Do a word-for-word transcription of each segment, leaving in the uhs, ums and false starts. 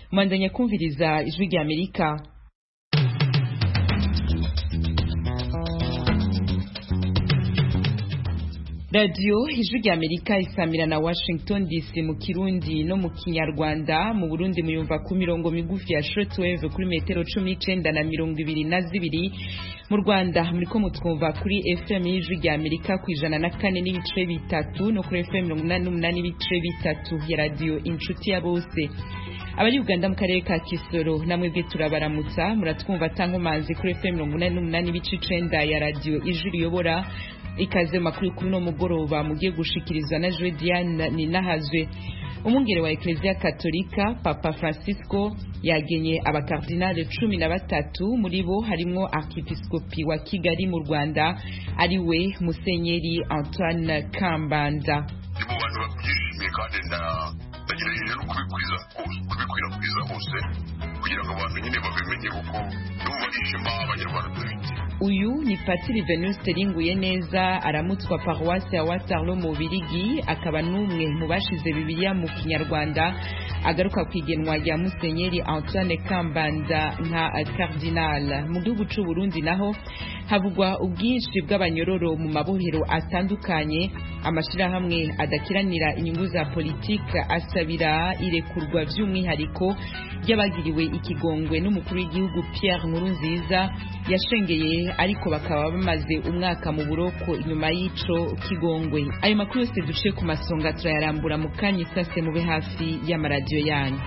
Mwandanya kumviriza ijwi rya Amerika. Radio ijwi rya Amerika isamira na Washington D C mu Kirundi no mu Kinyarwanda. Mu Burundi muyumva ku mirongo migufi ya shortwave kuri metero cumi n'icenda na mirongo ibiri na zibiri. Mu Rwanda muriko mutwumva kuri F M y'ijwi rya Amerika ku ijana na kane n'ibice bitatu no kuri F M mirongo inani n'umunani n'ibice bitatu ya radio Inshuti ya Bose. Abari Uganda mu karere ka Kisoro namwebwe turabaramutsa, muratwumva tankomanzi kuri F M mirongo inani n'umunani n'ibice icenda ya radio Ijwi Riyobora. Ikaze makuru kuri no mugoroba mugiye gushikirizwa na Joe Diane Ninahazwe. Umungere wa Ecclesia Katolika Papa Francisco yagenye abakardinale cumi na batatu, muri bo harimo arkipiskopi wa Kigali mu Rwanda ari we Musenyeri Antoine Kambanda. Bagerageje no kubikwiza kubikwirakwiza hose kugira ngo abantu nyine babimenye uko n'ubu barishima abanyarwanda dufite. Uyu ni Patiri Venuste Ringuye neza aramutswa paroisse ya Waterloo mu Birigi, akaba numwe mu bashize Bibiliya mu Kinyarwanda, agaruka kwigenwa rya Musenyeri Antoine Kambanda nka cardinal. Mu gihugu cy'u Burundi naho havugwa ubwinshi bw'abanyororo mu mabohero atandukanye. Amashirahamwe adakiranira inyungu za politike asabira irekurwa by'umwihariko ry'abagiriwe ikigongwe n'umukuru w'igihugu Pierre Nkurunziza yashengeye, ariko bakaba bamaze umwaka mu buroko inyuma y'ico kigongwe. Ayo makuru yose duciye ku masonga turayarambura mu kanya isase mube hafi y'amaradiyo yanyu.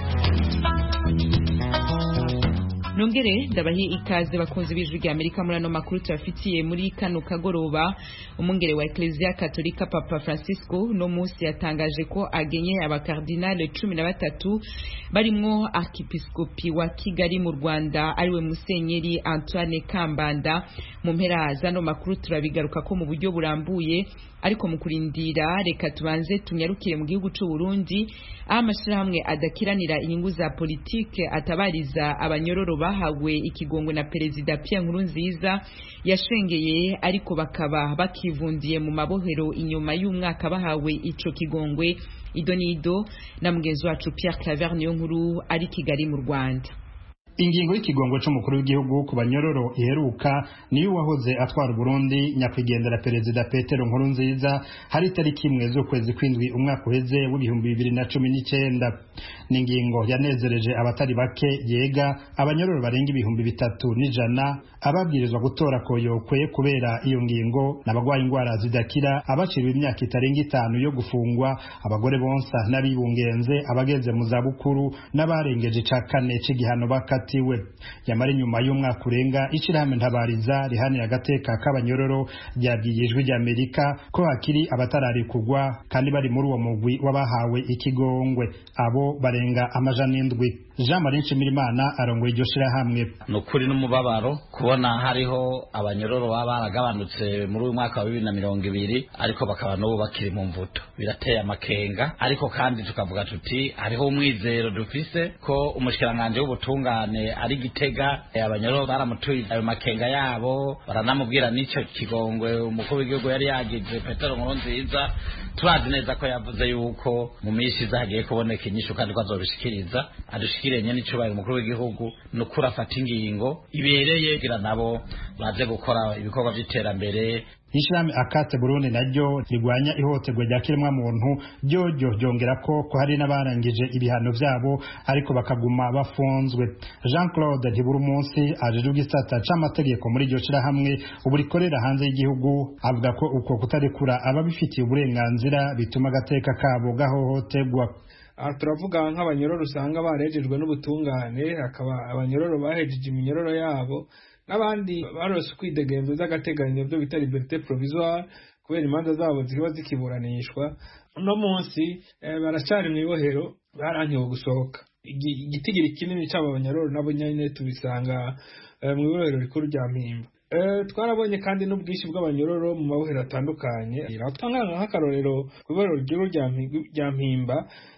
Nongere ndabahi ikaze bakunzi b'ijwi rya Amerika muri ano makuru turafitiye muri kano kagoroba. Umungere wa Ecclesia Katolika Papa Francisco no musi yatangaje ko agenye abakardinale cumi na batatu barimwo arkipiskopi wa Kigali mu Rwanda ariwe Musenyeri Antoine Kambanda. Mu mpera zano makuru turabigaruka ko mu buryo burambuye, ariko mu kurindira reka tubanze tunyarukire mu gihugu cy'u Burundi aho amashirahamwe adakiranira inyungu za politike atabariza abanyororo bahawe ikigongwe na Perezida Pierre Nkurunziza yashengeye, ariko bakaba bakivundiye mu mabohero inyuma y'umwaka bahawe ico kigongwe. Idonido na mugenzi wacu Pierre Claver niyo nkuru ari Kigali mu Rwanda. Ingingo y'ikigongo c'umukuru w'igihugu ku banyororo iheruka niyo wahoze atwara Burundi nyakwigendera Perezida Petero Nkurunziza hari tariki imwe z'ukwezi kw'indwi umwaka uheze w'ibihumbi bibiri na cumi n'icenda. Ni ingingo yanezereje abatari bake, yega abanyororo barenga ibihumbi bitatu n'ijana ababwirizwa gutora koyokwe kubera iyo ngingo n'abagwaye ingwara zidakira, abaciriwe imyaka itarenga itanu yo gufungwa, abagore bonsa n'abibungenze, abageze mu zabukuru n'abarengeje ca kane c'igihano bakati tiwe. Yamara nyuma y'umwaka urenga ishirahamwe ntabariza rihanira agateka k'abanyororo ryabwiye ijwi rya Amerika ko hakiri abatarari kugwa kandi bari muri uwo mugwi w'abahawe ikigongwe, abo barenga amajana indwi. Jean Marie Nshimirimana arongoye iryo shirahamwe. Nukuri n'umubabaro kubona hariho abanyororo baragabanutse muri uyu mwaka wa bibiri na mirongo ibiri, ariko bakaba n'ubu bakiri mu mvuto. Birateye amakenga, ariko kandi tukavuga tuti hariho umwizero dufise ko umushikiranganje w'ubutungane ari Gitega abanyororo baramutuye ayo makenga yabo, baranamubwira n'ico kigongwe umukuru w'igihugu yari yagize Petero Nkurunziza. Turazi neza ko yavuze yuko mu minsi izagiye kuboneka inyishu kandi ko azobishikiriza adushikiranye n'icubahiro umukuru w'igihugu n'ukuri afata ingingo ibereye kugira nabo baze gukora ibikorwa by'iterambere. Ishami akate Burundi naryo rigwanya ihohoterwa rya kiremwa muntu ryoryo ryongera ko ko hari n'abarangije ibihano vyabo ariko bakaguma bafunzwe. Jean Claude Ntibura umunsi ajejwe igisata c'amategeko muri iryo shirahamwe ubu rikorera hanze y'igihugu, avuga ko uko kutarekura ababifitiye uburenganzira bituma agateka kabo gahohoterwa. Aha turavuga nk'abanyororo usanga barejejwe n'ubutungane, hakaba abanyororo bahejeje iminyororo yabo, n'abandi barose kwidegemvya z'agateganyo byo bita liberté provisoire kubera imanza zabo ziba zikiburanishwa. No munsi eh, baracari mu ibohero barankiwe gusohoka. Igitigiri kinini cy'aba banyororo nabo nyine tubisanga eh, mu ibohero rikuru rya Mpimba. Eh twarabonye kandi n'ubwishi bw'abanyororo mu mabohero atandukanye. Iratanga nk'akarorero ku ibohero rya Mpimba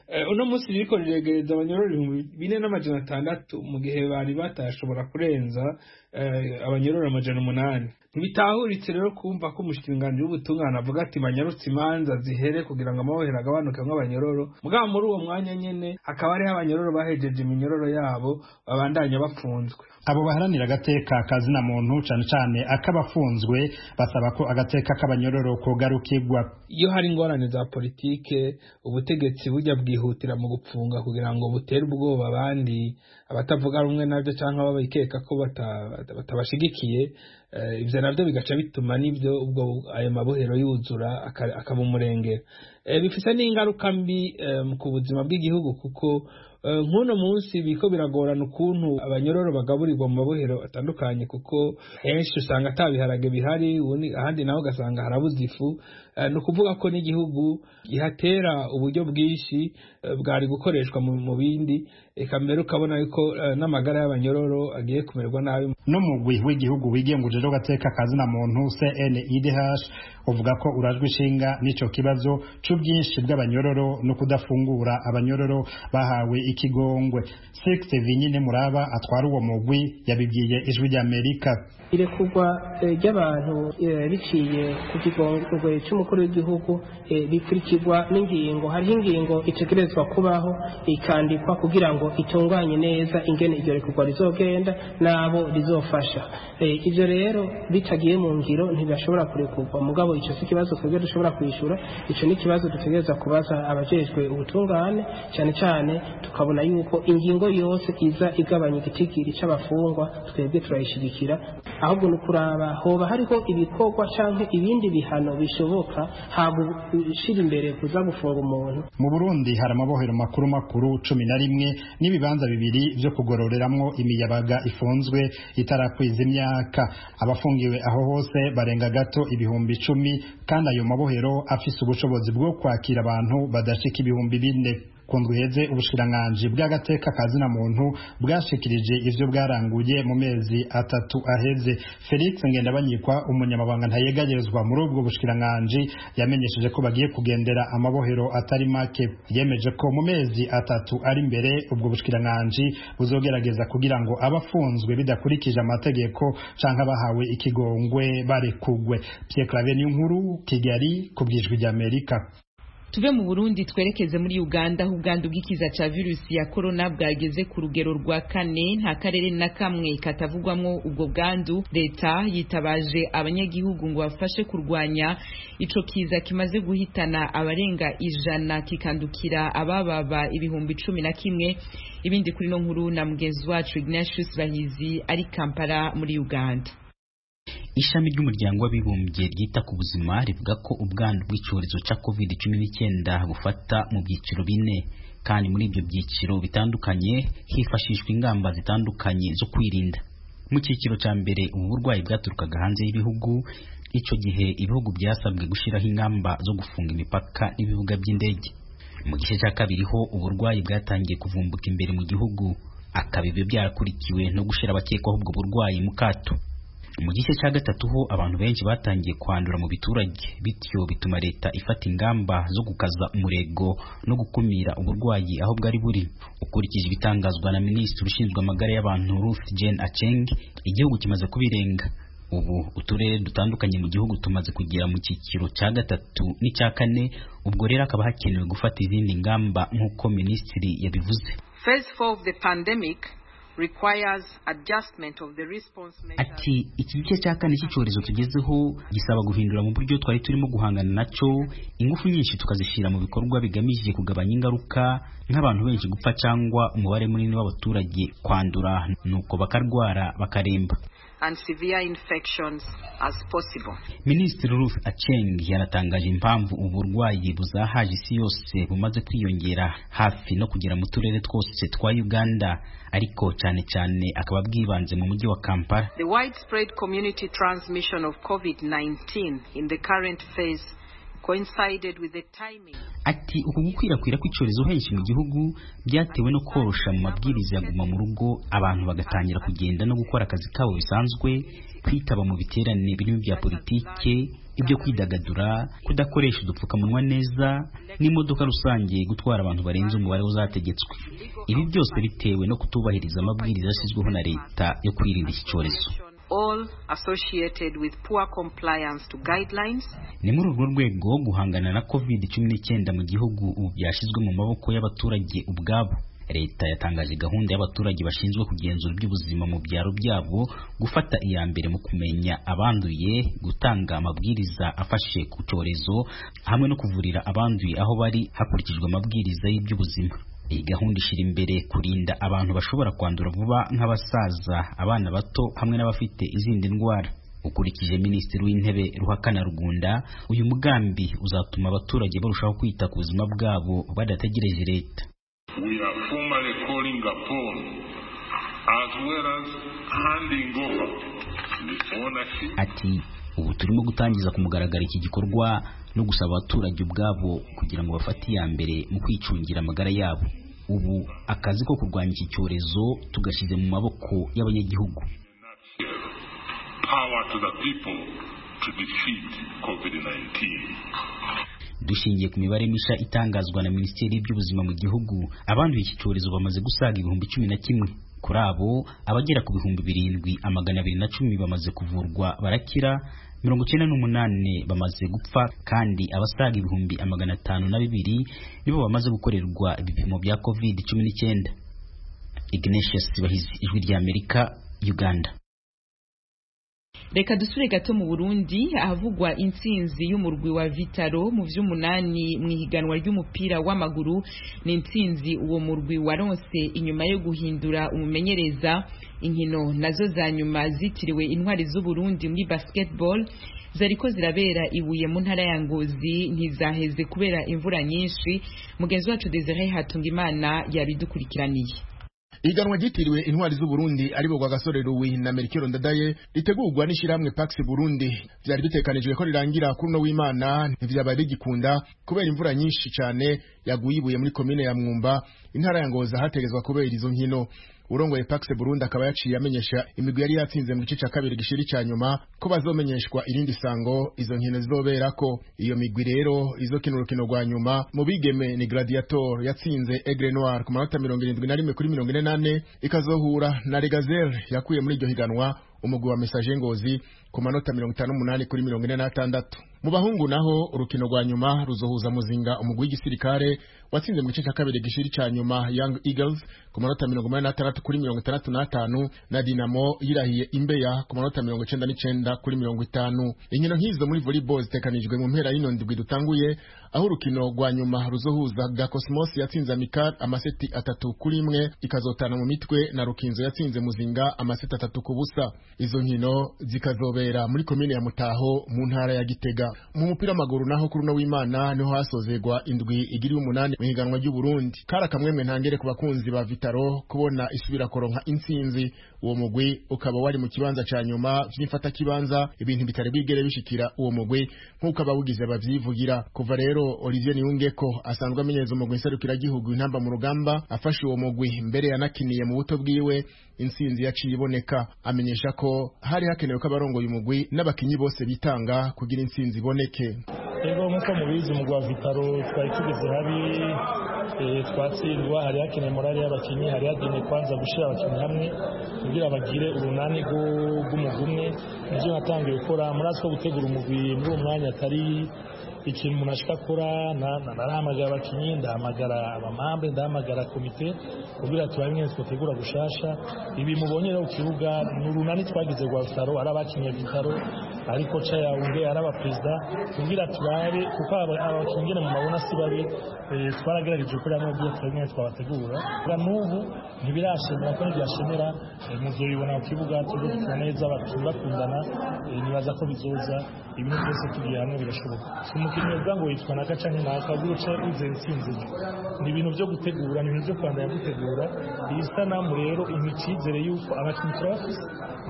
uno munsi ririko riregereza abanyororo ibihumbi bine n'amajana atandatu mu gihe bari batashobora kurenza abanyororo amajana umunani. Ntibitahuritse rero kumva ko umushikiranganji w'ubutungane avuga ati banyarutse imanza zihere kugira ngo amabohero agabanuke nk'abanyororo, mugabo muri uwo mwanya nyene hakaba hariho abanyororo bahejeje iminyororo yabo babandanya bafunzwe. Abo baharanira agateka kazina muntu cane cane akabafunzwe basaba ko agateka k'abanyororo kogarukirwa. Iyo hari ingorane za politike ubutegetsi burya bwihutira mu gupfunga kugira ngo butere ubwoba abandi abatavuga rumwe navyo canke babikeka ko batabashigikiye, ivyo navyo bigaca bituma nivyo ubwo ayo mabohero yuzura akaba umurengera. Bifise n'ingaruka mbi ku buzima bw'igihugu kuko nk'uno munsi biko biragorana ukuntu abanyororo bagaburirwa mu mabohero atandukanye kuko henshi usanga atabiharage bihari, ahandi naho ugasanga harabuze ifu. Ni ukuvuga ko n'igihugu gihatera uburyo bwinshi bwari gukoreshwa mu bindi, eka mbere ukabona yuko n'amagara y'abanyororo agiye kumererwa nabi. N'umugwi w'igihugu wigenguje rero gateka kazina muntu C N I D H uvuga ko urajwe ishinga n'ico kibazo c'ubwinshi bw'abanyororo no kudafungura abanyororo bahawe ikigongwe. Sixte Vinyine Muraba atwara uwo mugwi yabibwiye Ijwi ry'Amerika. Irekurwa ry'abantu biciye ku kigongwe cy'umukuru w'igihugu bikurikirwa n'ingingo. Hariho ingingo itegerezwa kubaho ikandikwa kugira ngo itunganye neza ingene iryo rekurwa rizogenda nabo rizofasha. Ivyo rero bitagiye mu ngiro ntibashobora kurekurwa, mugabo ico si kibazo twebwe dushobora kwishura. Ico ni kibazo dutegereza kubaza abajejwe ubutungane, cyane cyane tukabona yuko ingingo yose iza igabanya igitigiri c'abafungwa twebwe turayishigikira, ahubwo nukuraba hoba hariho ibikorwa canke ibindi bihano bishoboka hagushira imbere kuza gufunga umuntu. Mu Burundi hari amabohero makuru makuru cumi na rimwe n'ibibanza bibiri vyo kugororeramwo imiyabaga ifunzwe itarakwiza imyaka. Abafungiwe aho hose barenga gato ibihumbi icumi kandi ayo mabohero afise ubushobozi bwo kwakira abantu badashika ibihumbi bine. Kundwiheze ubushikiranganji bw'agateka kazina muntu bwashikirije ivyo bwaranguye mu mezi atatu aheze. Felix Ngendabanyikwa umunyamabanga ntayegagerezwa muri ubwo bushikiranganji yamenyesheje ko bagiye kugendera amabohero atari make. Yemeje ko mu mezi atatu ari imbere ubwo bushikiranganji buzogerageza kugira ngo abafunzwe bidakurikije amategeko canke bahawe ikigongwe barekugwe. Pierre Claver Niyonkuru, Kigali, kubw'Ijwi ry'Amerika. Tuve mu Burundi twerekeze muri Uganda aho ubwandu bw'ikiza ca virusi ya corona bwageze ku rugero rwa kane. Nta karere na kamwe katavugwamwo ubwo bwandu. Leta yitabaje abanyagihugu ngo bafashe kurwanya ico kiza kimaze guhitana abarenga ijana kikandukira abababa ibihumbi cumi na kimwe. Ibindi kuri no nkuru na mugenzi wacu Ignatius Bahizi ari Kampala muri Uganda. Ishami ry'umuryango w'abibumbye ryita ku buzima rivuga ko ubwandu bw'icyorezo cya covid cumi n'icyenda bufata mu byiciro bine, kandi muri ibyo byiciro bitandukanye hifashishwa ingamba zitandukanye zo kwirinda. Mu cyiciro cya mbere ubu burwayi bwaturukaga hanze y'ibihugu. Icyo gihe ibihugu byasabwe gushyiraho ingamba zo gufunga imipaka n'ibibuga by'indege. Mu gice cya kabiri ho uburwayi bwatangiye kuvumbuka imbere mu gihugu, akaba ibyo byarakurikiwe no gushyira abakekwaho ubwo burwayi mu kato. Mu gice cya gatatu ho abantu benshi batangiye kwandura mu biturage, bityo bituma leta ifata ingamba zo gukaza umurego no gukumira uburwayi aho bwari buri. Ukurikije ibitangazwa na Minisitiri ushinzwe amagara y'abantu Ruth Jane Aceng, igihugu kimaze kubirenga. Ubu uturere dutandukanye mu gihugu tumaze kugera mu cyiciro cya gatatu n'icya kane, ubwo rero akaba hakenewe gufata izindi ngamba nk'uko Minisitiri yabivuze. Phase four of the pandemic requires adjustment of the response measures. Ati iki gice cya kane cy'icyorezo tugezeho gisaba guhindura mu buryo twari turimo guhangana nacyo, ingufu nyinshi tukazishyira mu bikorwa bigamije kugabanya ingaruka nk'abantu benshi gupfa cyangwa umubare munini w'abaturage kwandura nuko bakarwara bakaremba, and severe infections as possible. Minisitiri Ruth Aceng yanatangaje impamvu uburwayi buzahaje isi yose bumaze kwiyongera hafi no kugera mu turere twose twa Uganda, ariko cyane cyane akaba bwibanze mu mujyi wa Kampala. The widespread community transmission of COVID nineteen in the current phase coincided with the timing. Ati uku gukwirakwira kw'icyorezo henshi mu gihugu byatewe no korosha mu mabwiriza ya guma mu rugo, abantu bagatangira kugenda no gukora akazi kabo bisanzwe, kwitaba mu biterane birimo bya politike, ibyo kwidagadura, kudakoresha udupfukamunwa neza, n'imodoka rusange gutwara abantu barenze umubare uzategetswe. Ibi byose bitewe no kutubahiriza amabwiriza yashyizweho na leta yo kwirinda iki cyorezo. All associated with poor compliance to guidelines. Ni muri urwo rwego guhangana na covid cumi n'icyenda mu gihugu ubu byashyizwe mu maboko y'abaturage ubwabo. Leta yatangaje gahunda y'abaturage bashinzwe kugenzura iby'ubuzima mu byaro byabo, gufata iya mbere mu kumenya abanduye, gutanga amabwiriza afashe ku cyorezo, hamwe no kuvurira abanduye aho bari hakurikijwe amabwiriza y'iby'ubuzima. Iyi gahunda ishira imbere kurinda abantu bashobora kwandura vuba nk'abasaza, abana bato hamwe n'abafite izindi ndwara. Ukurikije Minisitiri w'Intebe Ruhakana Rugunda, uyu mugambi uzatuma abaturage barushaho kwita ku buzima bwabo badategereje leta. We are formally calling upon as well as handing over the ownership. Ati ubu turimo gutangiza ku mugaragaro iki gikorwa no gusaba abaturage ubwabo kugira ngo bafate iya mbere mu kwicungira amagara yabo. Ubu akazi ko kurwanya iki cyorezo tugashyize mu maboko y'abanyagihugu. Power to the people to defeat covid nineteen. Dushingiye ku mibare misha itangazwa na Minisiteri y'Iby'Ubuzima mu gihugu, abantu iki cyorezo bamaze gusaga ibihumbi cumi na kimwe. Kuri abo abagera ku bihumbi birindwi amagana abiri na cumi bamaze kuvurwa barakira, mirongo icyenda n'umunani bamaze gupfa, kandi abasaga ibihumbi amagana atanu na bibiri nibo bamaze gukorerwa ibipimo bya covid cumi n'icyenda. Ignatius Bahizi, Ijwi ry'Amerika, Uganda. Reka dusure gato mu Burundi ahavugwa intsinzi y'umurwi wa Vitaro mu vy'umunani mu higanwa ry'umupira w'amaguru. Ni intsinzi uwo murwi waronse inyuma yo guhindura umumenyereza. Inkino nazo za nyuma zitiriwe intwari z'u Burundi muri basketball zariko zirabera ibuye mu ntara ya Ngozi ntizaheze kubera imvura nyinshi. Mugenzi wacu Desire Hatungimana yabidukurikiraniye. Iganwa gitiriwe intwari z'u Burundi aribo gwa Gasore Ruwi na Melchior Ndadaye ritegurwa n'ishiramwe Pax Burundi byari bitekanijwe ko rirangira kuri no w'Imana ntivyabaye bigikunda kubera imvura nyinshi cyane yaguye ibuye muri commune ya Mwumba intara ya Ngozi hategezwa kubera izo nkino. Urongoye Pax Burundi akaba yaciye amenyesha imigwi yari yatsinze mu gice ca kabiri gishiri cyanyuma ko bazomenyeshwa irindi sango izo nkino zizoberako. Iyo migwi rero izokina urukino rwa nyuma mu bigeme ni Gladiator yatsinze Aigle Noir ku manota mirongo irindwi na rimwe kuri mirongo ine nane, ikazohura na Regazel yakuye muri iryo higanwa umugwi wa Message Ngozi ku manota mirongo itanu n'umunani kuri mirongo ine na gatandatu. Mu bahungu naho urukino rwa nyuma ruzohuza Muzinga umugwi w'igisirikare watsinze mu gice cya kabiri gishiri cya nyuma Young Eagles ku manota mirongo inani na atandatu kuri mirongo itandatu na atanu na Dinamo yirahiye Imbeya ku manota mirongo icenda n'icenda kuri mirongo itanu. Inkino nk'izo muri volleyball zitekanijwe mu mpera y'ino ndwi dutanguye, aho urukino rwa nyuma ruzohuza ga Cosmos yatsinze Amikar amaseti atatu kuri imwe ikazotana mu mitwe na Rukinzo yatsinze Muzinga amaseti atatu ku busa. Izo nkino zikazobera muri komine ya Mutaho mu ntara ya Gitega. Mu mupira w'amaguru naho kuri no w'Imana niho hasozegwa indwi igiri umunani mu higanwa ry'u Burundi. Kara kamwemwe ntangere ku bakunzi ba Vitaro kubona isubira koronka intsinzi. Uwo mugwi ukaba wari mu kibanza ca nyuma vy'imfata kibanza, ibintu bitari bigere bishikira uwo mugwi nkuko abawugize bavyivugira. Kuva rero Olivier Niyungeko asanzwe amenyereza umugwi serukira gihugu intamba mu rugamba afashe uwo mugwi mbere yanakiniye mu buto bwiwe, intsinzi yaciye iboneka. Amenyesha ko hari hakenewe ko abarongoye umugwi n'abakinyi bose bitanga kugira intsinzi iboneke. Ego nkuko mubizi umugwi wa Vitaro twari tugeze habi, e, twatsindwa, hari hakenewe morale y'abakinyi, hari hakenewe kwanza gushira abakinyi hamwe kugira bagire urunani rw'umugwi umwe. Nivyo natangiye gukora muri asko gutegura umugwi muri uwo mwanya atari ikintu umuntu ashaka akora. Narahamagara abakinyi, ndahamagara abamambe, ndahamagara komite kugira turabe nyene twotegura gushasha. Ibi mubonye rero ku kibuga ni urunani twagize rwa Vitaro, ari abakinyi Vitaro ariko cha yaunge ari abaperezida kugira turabe kuko abakinyi mu mabona si babi. Twaragerageje kuri amwe byo twemwe twabategura ga n'ubu ntibirashimira ko ntibyashimira muzo bibona ku kibuga tugukina neza bakundana. Nibaza ko bizoza ibintu byose tugiye hamwe birashoboka. Umukinnyi ubwango yitwa naka canke naka guce uze intsinzi ni ibintu byo gutegura, ni ibintu byo kwandaya gutegura. Iyi sanamu rero imicizere yuko abakinyi turafise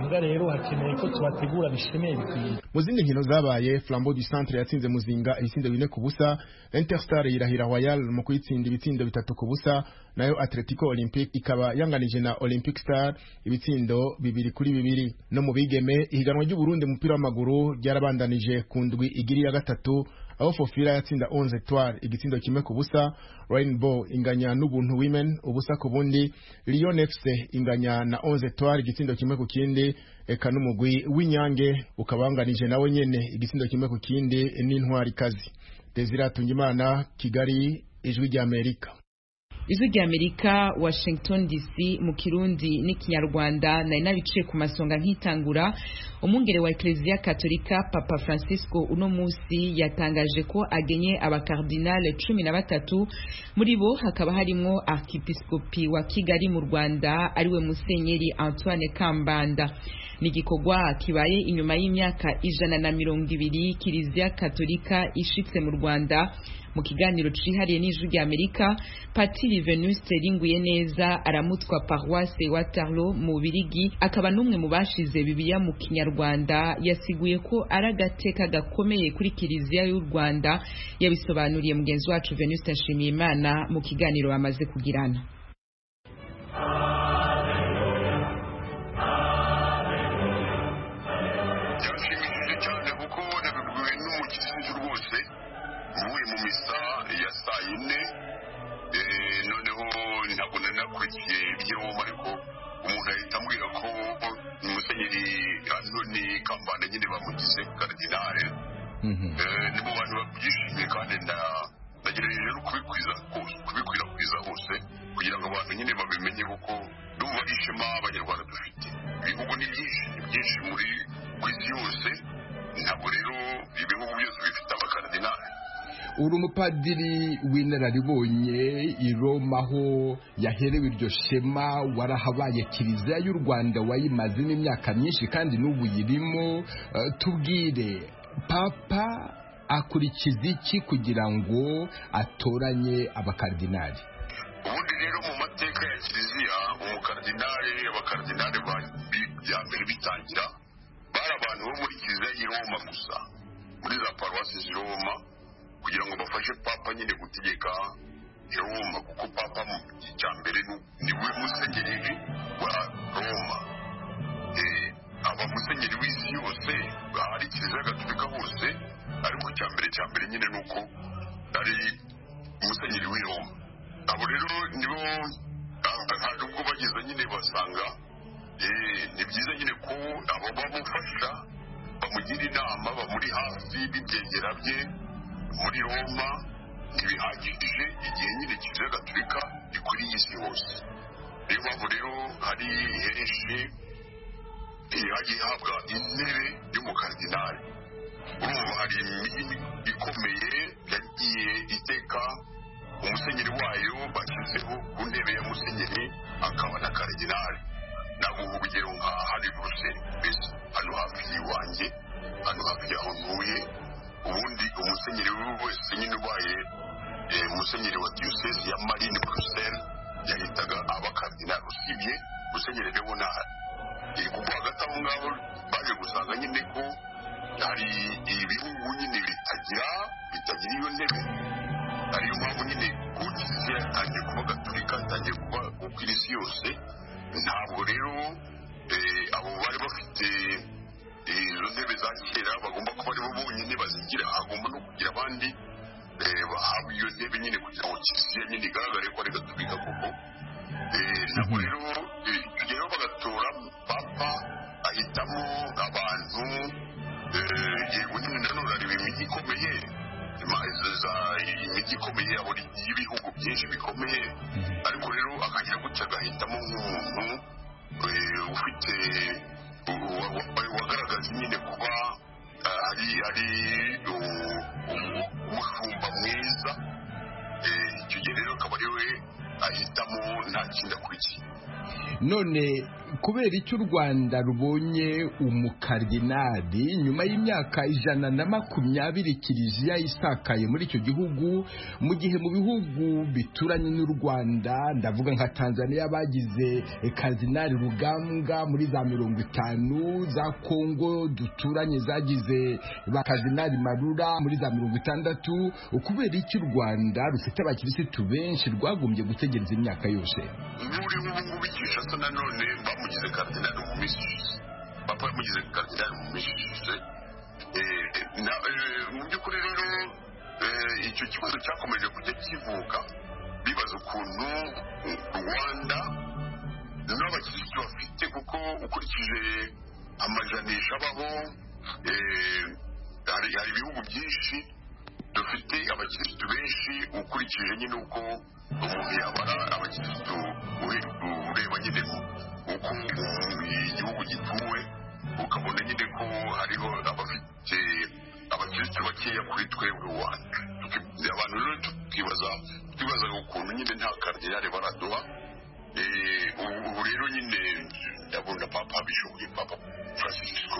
mbwa rero hakeneye ko tubategura bishemeye bikwiye. Mu zindi nkino zabaye Flambeau du Centre yatsinze Muzinga ibitsindo bine ku busa, Interstar yirahira Royal mu kuyitsinda ibitsindo bitatu ku busa, nayo Atletico Olympique ikaba yanganije na Olympic Star ibitsindo bibiri kuri bibiri. No mu bigeme ihiganwa ry'u Burundi mu mupira w'amaguru ryarabandanije ku ndwi igiri ya gatatu, aho Fofira yatsinda onze Etoile igitsindo kimwe ku busa, Rainbow inganya n'Ubuntu Women ubusa ku bundi, Lyon F C inganya na onze Etoile igitsindo kimwe ku kindi, eka n'umugwi w'Inyange ukabanganije nawe nyene igitsindo kimwe ku kindi n'Intwari kazi. Desire Tungimana, Kigali, Ijwi ry'Amerika. Ijwi ry'Amerika, Washington D C mu Kirundi n'ikinyarwanda. Nari nabiciye ku masonga nkitangura. Umwungere wa Ecclesia Katolika Papa Francisco uno musi yatangaje ko agenye abakardinale cumi na batatu, muri bo hakaba harimo arkipiskopi wa Kigali mu Rwanda ariwe Musenyeri Antoine Kambanda. Nigikogwa kibaye inyuma y'imyaka ijana na mirongo ibiri Kiliziya Katolika ishitse mu Rwanda. Mu kiganiro cihariye n'Ijwi ry'Amerika, Patiri Venuste Ringuye neza aramutwa Paroisse Waterloo mu Birigi, akaba numwe mu bashize Bibiliya mu Kinyarwanda, yasiguye ko aragateka gakomeye kuri Kiliziya y'u Rwanda. Yabisobanuriye mugenzi wacu Venuste Nshimiyimana mu kiganiro bamaze kugirana. Uvuye mu misa ya saa yine noneho ntabwo nanakurikiye iby'Roma, ariko umuntu ahita ambwira ko Musenyeri Antoni Kambanda nyine bamugize karidinale. Ni mu bantu babyishimiye kandi ndagerageje no kubikwirakwiza hose kugira ngo abantu nyine babimenye, kuko ndumva ari ishema abanyarwanda dufite. Ibihugu ni byinshi ni byinshi muri ku isi yose, ntabwo rero ibihugu byose bifite abakaridinale. Uri umupadiri w'inararibonye i Roma aho yaherewe iryo shema, warahabaye Kiliziya y'u Rwanda wayimazemo imyaka myinshi kandi n'ubu yirimo. Uh, tubwire, Papa akurikiza iki kugira ngo atoranye abakardinali? Ubundi rero mu mateka ya Kiliziya umukardinali abakardinali bya mbere bitangira bari abantu bo muri Kiliziya y'i Roma gusa, muri za paruwasi z'i Roma, kugira ngo bafashe Papa nyine gutegeka Roma, kuko Papa mu cya mbere ni we musenyeri wa Roma. Aba musenyeri w'isi yose ari Kiliziya Gatolika hose, ariko cya mbere cya mbere nyine nuko ari musenyeri w'i Roma. Abo rero nibo hari ubwo bageze nyine basanga ni byiza nyine ko abo bamufasha bamugira inama, bamuri hafi b'ibyegera bye muri Roma. Ntibihagije igihe nyine Kiliziya Gatolika ikwiriye isi hose. Niyo mpamvu rero hari henshi hagiye habwa intebe y'umukardinali. Urumva hari imijyi ikomeye yagiye iteka umusenyeri wayo bashyizeho ku ntebe ya musenyeri akaba na kardinali. Naguha urugero nka hano i Buruseli, mbese hano hafi y'iwanjye, hano hafi y'aho ntuye. Ubundi umusenyeri wese nyine ubaye musenyeri wa diyosezi ya Marine Bruxelles yahitaga abakardinali, usibye musenyeri Leonard. Kuko hagati aho ngaho baje gusanga nyine ko hari ibihugu nyine bitagira bitagira iyo ntebe. Ariyo mpamvu nyine ku Kiliziya yatangiye kuba Gatolika, yatangiye kuba ukwira isi yose. Ntabwo rero abo bari bafite izo ntebe za kera bagomba kuba aribo bonyine bazigira, hagomba no kugira abandi bahabwa iyo ntebe nyine kugira ngo Kiliziya nyine igaragare ko ari Gatolika koko. Ntabwo rero rero bagatora Papa ahitamo abantu, yego nyine nanone hari imijyi ikomeye, imijyi ikomeye y'ibihugu byinshi bikomeye, ariko rero akagira gutya agahitamo nk'umuntu ufite wagaragaza nyine kuba ari ari umushumba mwiza. Icyo gihe rero akaba ari we ahitamo nta kindi akurikiye. None kubera icyo u Rwanda rubonye umukardinali nyuma y'imyaka ijana na makumyabiri kiliziya isakaye muri icyo gihugu, mu gihe mu bihugu bituranye n'u Rwanda ndavuga nka Tanzania bagize kardinali Rugambwa muri za mirongo itanu, za Kongo duturanye zagize ba kardinali Marura muri za mirongo itandatu, kubera icyo u Rwanda rufite abakirisitu benshi rwagombye gutegereza imyaka yose. muri ubu ngubu Kinshasa nanone bamugize kardinali mu minsi ishize, papa yamugize kardinali mu minsi ishize. Mu by'ukuri rero icyo kibazo cyakomeje kujya kivuka, bibaza ukuntu Rwanda n'abakirisitu bafite, kuko ukurikije amajanisha abaho hari ibihugu byinshi dufite abakirisitu benshi, ukurikije nyine uko umuntu yabara abakirisitu ureba nyine uko igihugu gituwe, ukabona nyine ko hariho abafite abakirisitu bakeya kuri twebwe Rwanda. Abantu rero tukibaza twibaza ukuntu nyine nta kardinali baraduha. Ubu rero nyine ndabona papa bishoboye, papa Francisco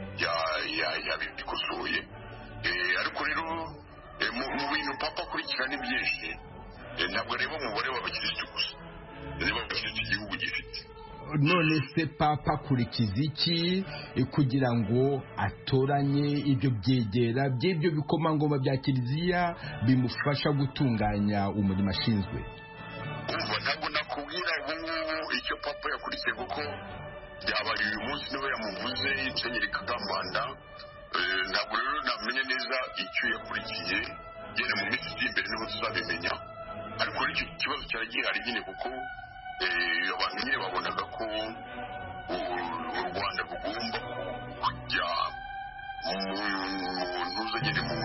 yabikosoye, ariko rero mu bintu papa akurikirana ni byinshi, ntabwo areba umubare w'abakirisitu gusa, areba abakirisitu igihugu gifite. None se papa akurikiza iki kugira ngo atoranye ibyo byegera by'ibyo bikomangoma bya kiliziya bimufasha gutunganya umurimo ashinzwe? Umva, ntabwo nakubwira ubu icyo papa yakurikiye, kuko byabaye uyu munsi niwe yamuvuze Musenyeri Kagambanda. Ntabwo rero namenya neza icyo yakurikiye, yenda mu minsi iri imbere niho tuzabimenya, ariko icyo kibazo cyari gihari nyine, kuko abantu nyine babonaga ko u Rwanda rugomba kujya mu ntuza nyine mu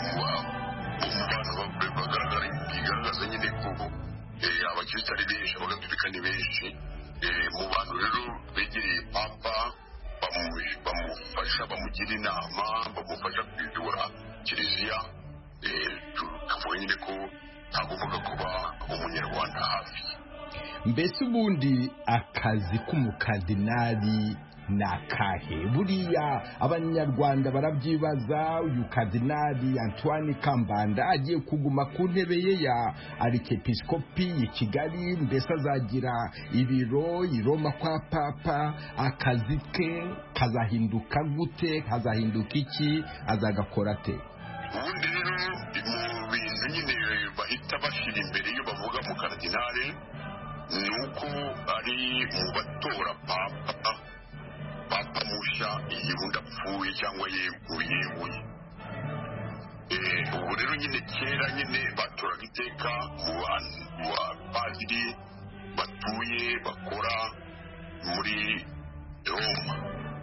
bantu bagaragara bigaragaza nyine ko abakirisitu ari benshi, abagatolika ni benshi. Mu bantu rero begereye papa bamufasha, bamugira inama, bamufasha kuyobora kiliziya, tukavuga nyine ko hagombaga kuba umunyarwanda hafi. Mbese ubundi akazi k'umukardinali ni akahe? Buriya abanyarwanda barabyibaza, uyu kardinali Antoine Kambanda agiye kuguma ku ntebe ye ya arikepiskopi i Kigali, mbese azagira ibiro i Roma kwa papa, akazi ke kazahinduka gute? Kazahinduka iki? Azagakora ate? Ubundi rero mu bintu nyine bahita bashyira imbere iyo bavuga mu kardinali, ni uko ari mu batora papa papa mushya iyo undi apfuye cyangwa yeguye yeguye. Ubu rero nyine kera nyine batoraga iteka mu bantu bapadiri batuye bakora muri Roma.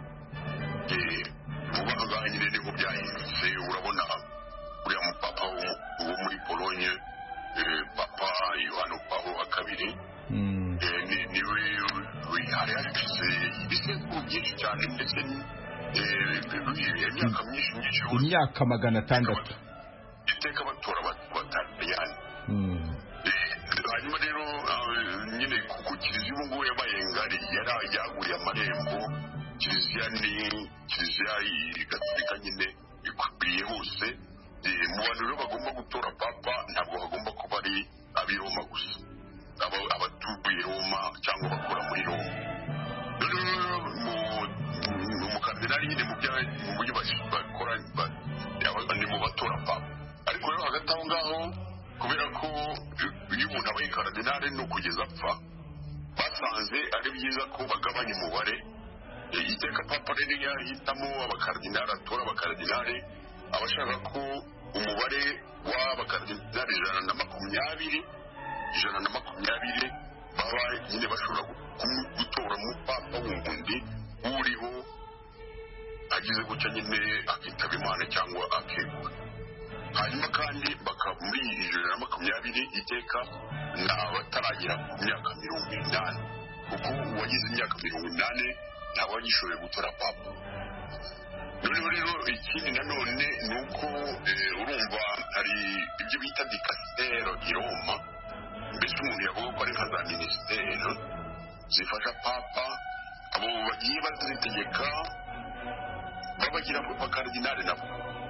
Vuba ngaha nyine niko byahindutse, urabona uriya mupapa wo muri Polonye, papa Yohani Pawulo wa kabiri, niwe hari hashize ibisekuru byinshi cyane, ndetse imyaka myinshi myinshi, imyaka magana atandatu iteka batora bataliyani. Hanyuma rero nyine ku kiliziya ubu ngubu yabaye ngari, yari yaguriye amarembo. Kiliziya ni kiliziya gatolika nyine ikwiye hose. Mu bantu rero bagomba gutora papa ntabwo hagomba kuba ari ab'i Roma gusa, abatuye Roma cyangwa bakora muri Roma. Rero mu mukardinali nyine mu buryo bakora ni mu batora papa, ariko rero hagati aho ngaho, kubera ko iyo umuntu abaye kardinali ni ukugeza apfa, basanze ari byiza ko bagabanya umubare. Iteka papa rero yahitamo abakardinali, atora abakardinali, abashaka ko umubare w'abakardinali ijana na makumyabiri ijana na makumyabiri baba nyine bashobora gutora umupapa wundi uriho agize gutya nyine akitaba Imana cyangwa akegura. Hanyuma kandi muri ijana na makumyabiri iteka ni abataragera ku myaka mirongo inani, kuko uwagize imyaka mirongo inani ntabwo agishoboye gutora papa. Noneho rero ikindi nanone ni uko urumva hari ibyo bita dikasitero i Roma, mbese umuntu yavuga ko ari nka za minisiteri zifasha papa, abo bagiye bazitegeka babagira abakaridinari nabo.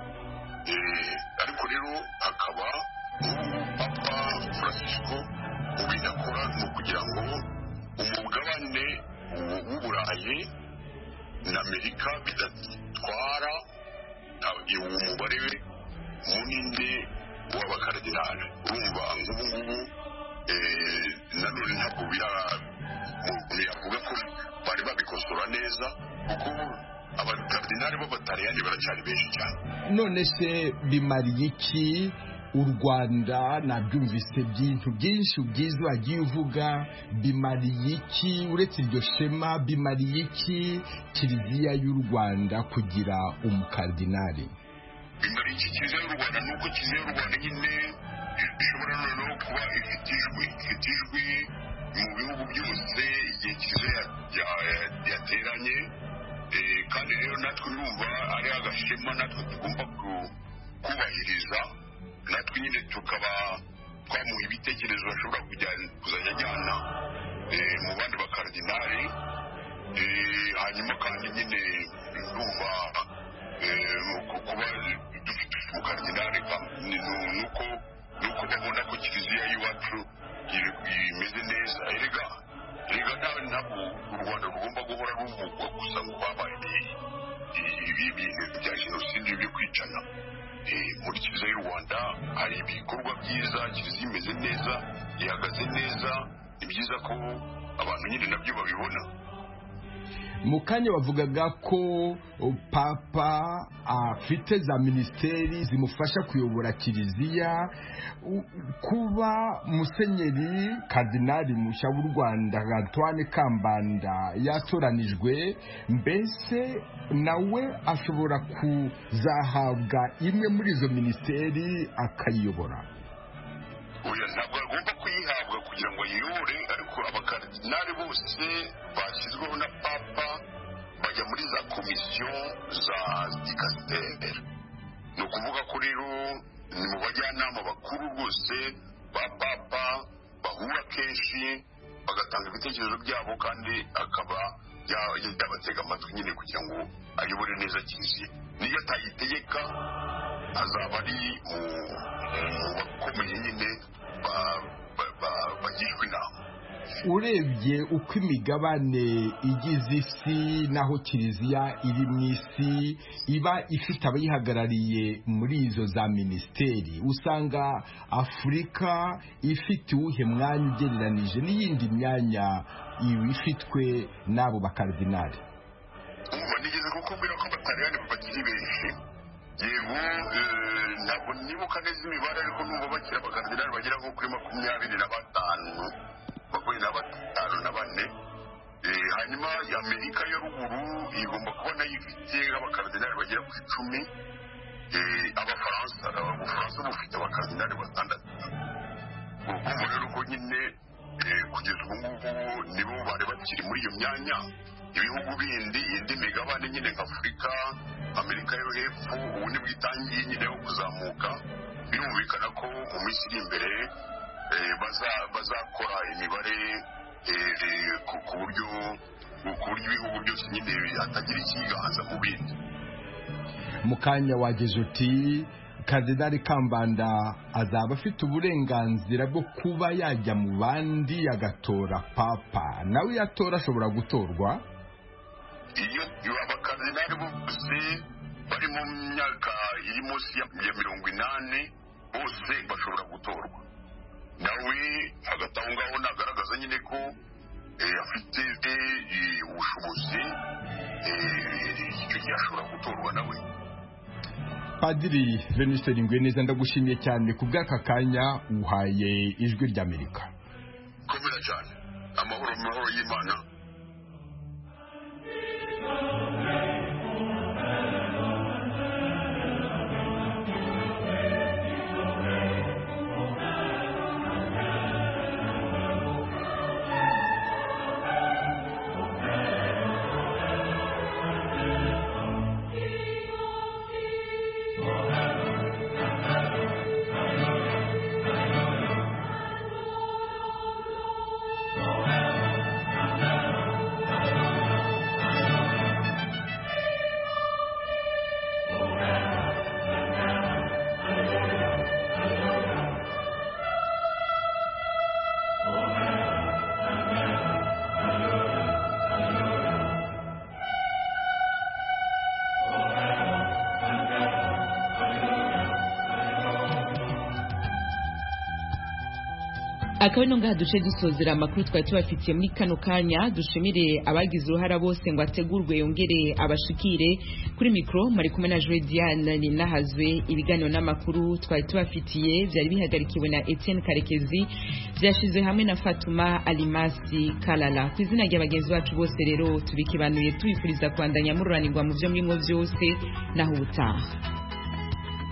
Ariko rero hakaba Papa Francisco mu bintu akora ni ukugira ngo umugabane w'Uburayi na Amerika bidatwara uwo mubare munini w'abakaridinari. Urumva nk'ubu ngubu nanone ntabwo umuntu yavuga ko bari babikosora neza kuko abakaridinari b'abataliyani baracyari benshi cyane. None se bimariye iki u Rwanda? Nabyumvise byinshi byinshi byiza wagiye uvuga. Bimariye iki uretse iryo shema? Bimariye iki Kiliziya y'u Rwanda kugira umukardinali? Bimariye iki Kiliziya y'u Rwanda nuko Kiliziya y'u Rwanda nyine ishobora noneho kuba ifite ijwi ifite ijwi mu bihugu byose igihe Kiliziya yateranye, kandi rero natwe urumva ari agashema natwe tugomba kubahiriza. Natwe nyine tukaba twamuha ibitekerezo bashobora kuzajya ajyana mu bandi bakaridinari. Hanyuma kandi nyine urumva kuba dufite umukardinari nuko nuko babona ko Kiliziya y'iwacu imeze neza. Erega erega nawe ntabwo u Rwanda rugomba guhora ruvugwa gusa ngo babaye ibi bintu bya jenoside byo kwicana. Muri Kiliziya y'u Rwanda hari ibikorwa byiza, Kiliziya imeze neza, ihagaze neza. Ni byiza ko abantu nyine nabyo babibona. Mu kanya bavugaga ko Papa afite za minisiteri zimufasha kuyobora Kiliziya. Kuba Musenyeri Kardinali mushya w'u Rwanda Antoine Kambanda yatoranijwe, mbese nawe ashobora kuzahabwa imwe muri izo minisiteri akayiyobora? Oya, ntabwo agomba kuyihabwa kugira ngo ayiyobore, ariko abakaridinali bose bashyizweho na Papa bajya muri za komisiyo za dikasiteri. Ni ukuvuga ko rero ni mu bajyanama bakuru rwose ba Papa bahura kenshi bagatanga ibitekerezo byabo, kandi akaba yabatega amatwi nyine kugira ngo ayobore neza Kiliziya. Niyo atayitegeka azaba ari mu bakomeye nyine bagishwe inama. Urebye uko imigabane igize isi naho Kiliziya iri mu isi iba ifite abayihagarariye muri izo za minisiteri, usanga Afurika ifite uwuhe mwanya ugereranije n'iyindi myanya ifitwe n'abo bakaridinali? Nigeze kukubwira ko abataliyani bakiri benshi. Yego, ntabwo nibuka neza imibare, ariko numva bakira abakaridinali bagera nko kuri makumyabiri na batanu makumyabiri na batanu na bane. Hanyuma Amerika ya ruguru igomba kuba nayo ifite abakaridinali bagera ku icumi. Abafaransa Ubufaransa bufite abakaridinali batandatu. Urumva rero ko nyine kugeza ubu ngubu nibo bari bakiri muri iyo myanya. Ibihugu bindi, indi migabane nyine nka Afurika, Amerika yo hepfo, ubu nibwo itangiye nyine yo kuzamuka. Birumvikana ko mu minsi iri imbere bazakora imibare ku buryo ibihugu byose nyine hatagira ikiganza mu bindi. Mu kanya wageze uti Kardinali Kambanda azaba afite uburenganzira bwo kuba yajya mu bandi agatora Papa. Nawe yatora ashobora gutorwa? Iyo abakaridinali bose bari mu myaka iri munsi ya mirongo inani bose bashobora gutorwa. Nawe hagati aho ngaho nagaragaza nyine ko afite ubushobozi, icyo gihe ashobora gutorwa nawe. Padiri Venuste Ngweneza, ndagushimiye cyane ku bw'aka kanya uhaye Ijwi ry'Amerika. Komera cyane. Amahoro amahoro y'Imana. akaba ino ngaha duce dusozera amakuru twari tubafitiye muri kano kanya. Dushimire abagize uruhara bose ngo ategurwe yongere abashikire. Kuri mikro mari kumwe na Joy Diane Ninahazwe. Ibiganiro n'amakuru twari tubafitiye byari bihagarikiwe na Etienne Karekezi, byashizwe hamwe na Fatuma Alimasi Kalala. Ku izina ry'abagenzi bacu bose rero tubikibanuye tubifuriza kwandanya mururanirwa mu byo mwimwo byose naho ubutaha.